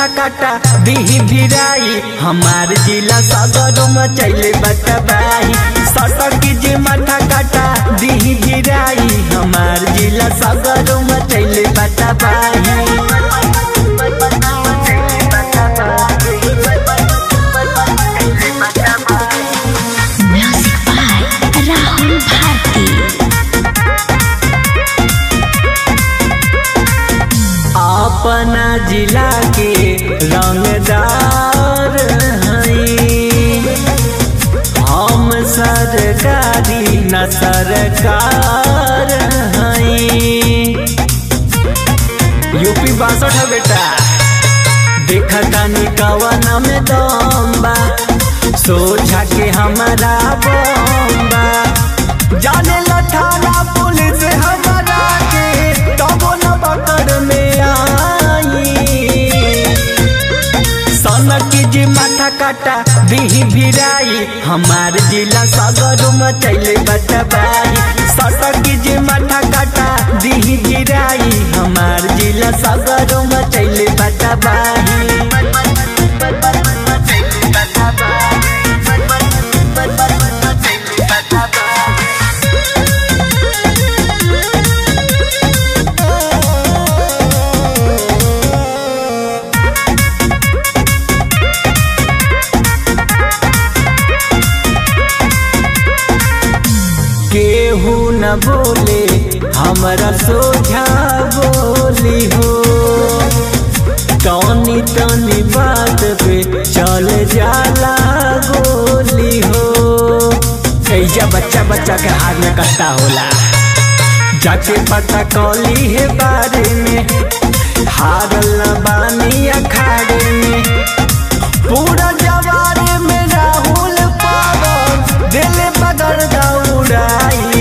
माथा काटा दीही भिराई हमार जिला सगरो मचैले बटबाही सटक जे माथा काटा दीही भिराई हमार जिला सगरो मचैले बटबाही। अपना जिला के रंगदार हई हम सरकारी न सरकार हई। यूपी 62 है बेटा देखा तानी कवन में दम्बा सोचा के हमारा बम्बा जाने लठाना पुलिस हमारा के तबो न पकड़ में आई सनक जी माथा काटा दीही भिराई हमार जिला सगरो मचैले बटबाही सटक जी माथा काटा दीही भिराई हमार जिला सगरो मचैले बटबाही। केहू न बोले हमरा सोझा बोली हो तनी तनी बात पे चल जाला गोली हो। ऐजा बच्चा बच्चा के हाथ में कट्टा होला जाके पता कौली है बारे में हारल न बानी अखाड़े में पूरा जवारे में राहुल पागल दिल बदल दौड़ाई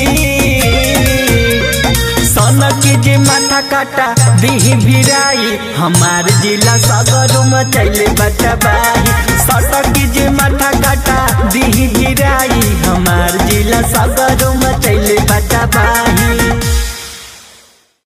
सनक जे माथा काटा दीही भिराई हमार जिला सगरो मचैले बटबाही सटक जे माथा काटा दीही भिराई हमार जिला सगरो मचैले बटबाही।